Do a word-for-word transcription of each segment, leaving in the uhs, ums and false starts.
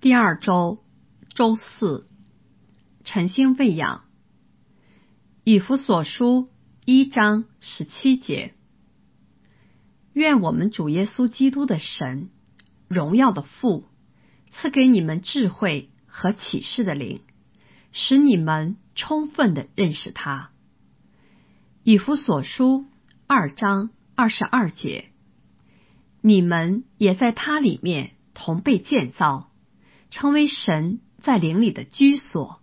第二周周四，晨星喂养。以弗所书一章十七节，愿我们主耶稣基督的神，荣耀的父，赐给你们智慧和启示的灵，使你们充分地认识他。以弗所书二章二十二节，你们也在他里面同被建造，成为神在灵里的居所。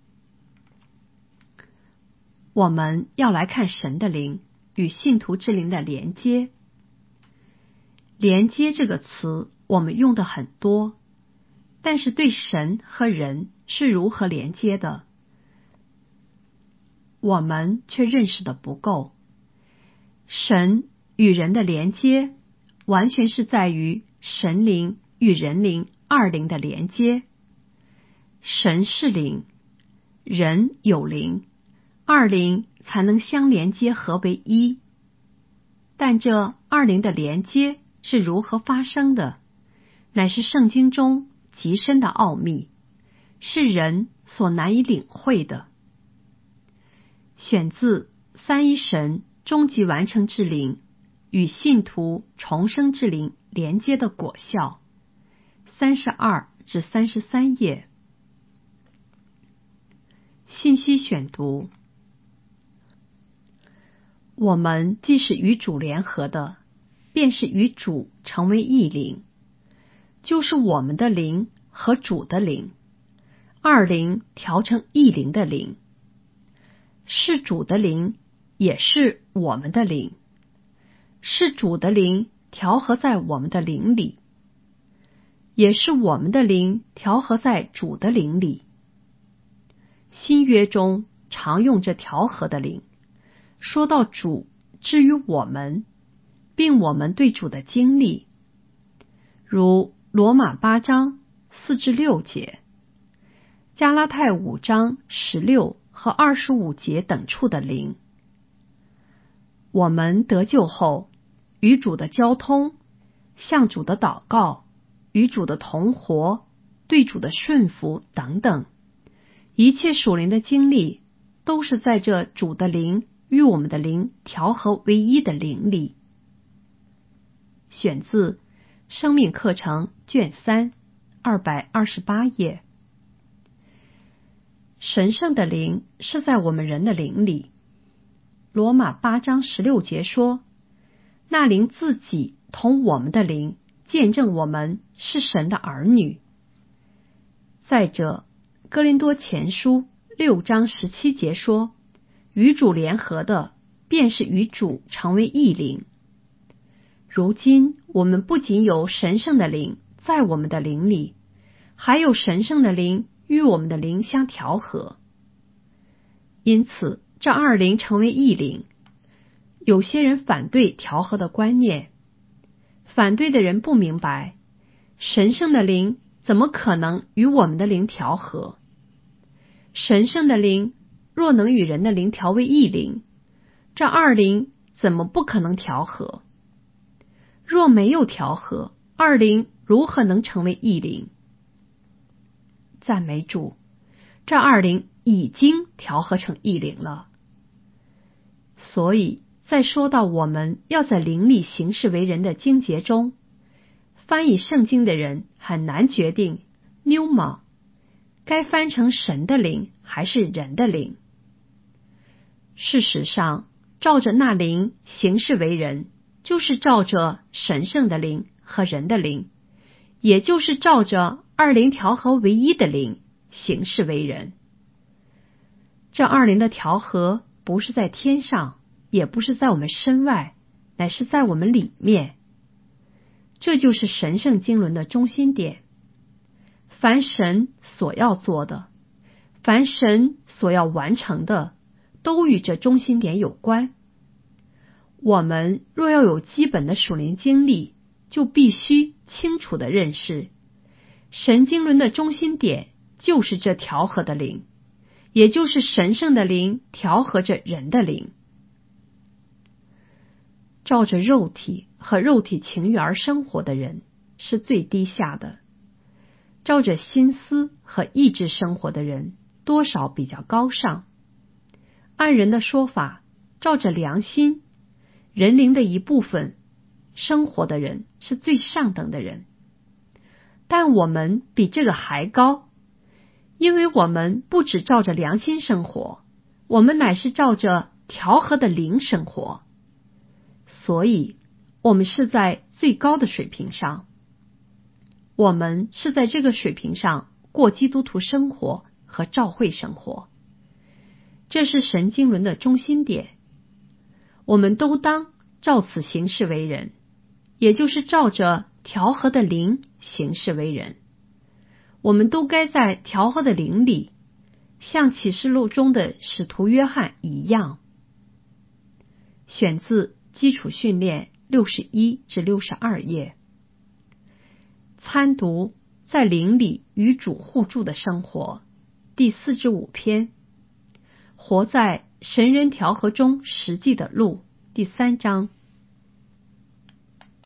我们要来看神的灵与信徒之灵的连接。连接这个词我们用的很多，但是对神和人是如何连接的，我们却认识的不够。神与人的连接完全是在于神灵与人灵二灵的连接。神是灵，人有灵，二灵才能相连接合为一。但这二灵的连接是如何发生的，乃是圣经中极深的奥秘，是人所难以领会的。选自三一神终极完成之灵与信徒重生之灵连接的果效，三十二至三十三页。信息选读：我们既是与主联合的，便是与主成为一灵，就是我们的灵和主的灵，二灵调成一灵的灵，是主的灵，也是我们的灵，是主的灵调和在我们的灵里，也是我们的灵调和在主的灵里。新约中常用这调和的灵，说到主至于我们，并我们对主的经历，如罗马八章四至六节，加拉太五章十六和二十五节等处的灵。我们得救后，与主的交通，向主的祷告，与主的同活，对主的顺服等等，一切属灵的经历，都是在这主的灵与我们的灵调和为一的灵里。选自生命课程卷三二百二十八页。神圣的灵是在我们人的灵里。罗马八章十六节说，那灵自己同我们的灵见证我们是神的儿女。再者，哥林多前书六章十七节说，与主联合的，便是与主成为一灵。如今我们不仅有神圣的灵在我们的灵里，还有神圣的灵与我们的灵相调和。因此这二灵成为一灵。有些人反对调和的观念，反对的人不明白，神圣的灵怎么可能与我们的灵调和？神圣的灵若能与人的灵调为一灵，这二灵怎么不可能调和？若没有调和，二灵如何能成为一灵？赞美主，这二灵已经调和成一灵了。所以在说到我们要在灵里行事为人的经节中，翻译圣经的人很难决定 pneuma 该翻成神的灵还是人的灵。事实上，照着那灵行事为人，就是照着神圣的灵和人的灵，也就是照着二灵调和为一的灵行事为人。这二灵的调和不是在天上，也不是在我们身外，乃是在我们里面。这就是神圣经纶的中心点。凡神所要做的，凡神所要完成的，都与这中心点有关。我们若要有基本的属灵经历，就必须清楚地认识，神经纶的中心点就是这调和的灵，也就是神圣的灵调和着人的灵。照着肉体和肉体情欲而生活的人是最低下的， 照着心思和意志生活的人多少比较高尚。按人的说法，照着良心，人灵的一部分生活的人是最上等的人。但我们比这个还高，因为我们不只照着良心生活，我们乃是照着调和的灵生活，所以我们是在最高的水平上。我们是在这个水平上过基督徒生活和教会生活，这是神经轮的中心点。我们都当照此行事为人，也就是照着调和的灵行事为人。我们都该在调和的灵里，像启示录中的使徒约翰一样。选自基础训练六十一至六十二页。参读在灵里与主互助的生活，第四至五篇。活在神人调和中实际的路，第三章。